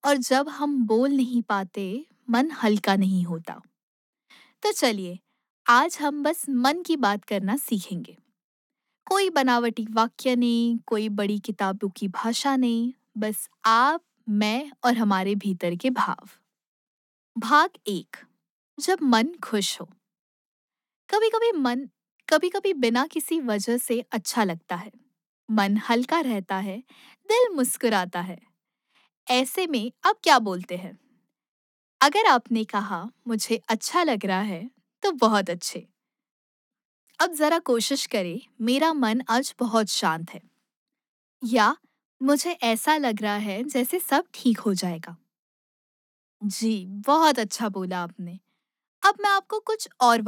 और जब हम बोल नहीं पाते, मन हल्का नहीं होता। तो चलिए, आज हम बस मन की बात करना सीखेंगे। कोई बनावटी वाक्य नहीं, कोई बड़ी किताबों की भाषा नहीं, बस आप, मैं और हमारे भीतर के भाव। भाग एक। जब मन खुश हो। कभी कभी मन कभी कभी बिना किसी वजह से अच्छा लगता है। मन हल्का रहता है, दिल मुस्कुराता है। ऐसे में आप क्या बोलते हैं? अगर आपने कहा मुझे अच्छा लग रहा है, तो बहुत अच्छे। अब जरा कोशिश करें, मेरा मन आज बहुत शांत है, या मुझे ऐसा लग रहा है जैसे सब ठीक हो जाएगा। जी, बहुत अच्छा बोला आपने। अब मैं आपको कुछ और